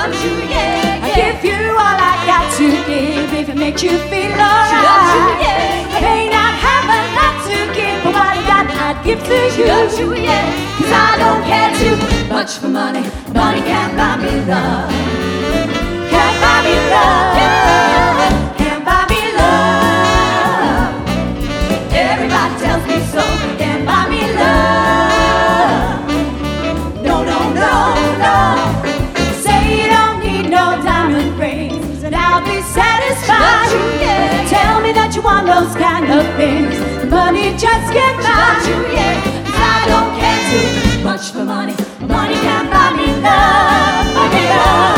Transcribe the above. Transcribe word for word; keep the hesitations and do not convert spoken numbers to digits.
Don't you, yeah, I yeah. give you all I got to give if it makes you feel alright. Don't you, yeah, I may not have a lot to give, but what I got I'd give to you. Don't you, yeah. Cause I don't care too much for money. Money can't buy me love. Can't buy me love. Can't buy me love. Everybody tells me so. Can't buy me love. No, no, no, no. Say you don't need no diamond rings, and I'll be satisfied. Don't you, yeah. Tell me that you want those kind of things. Money just can't buy. Don't you, yeah. Cause I don't care too much for money. Money can't buy me love. Buy me love.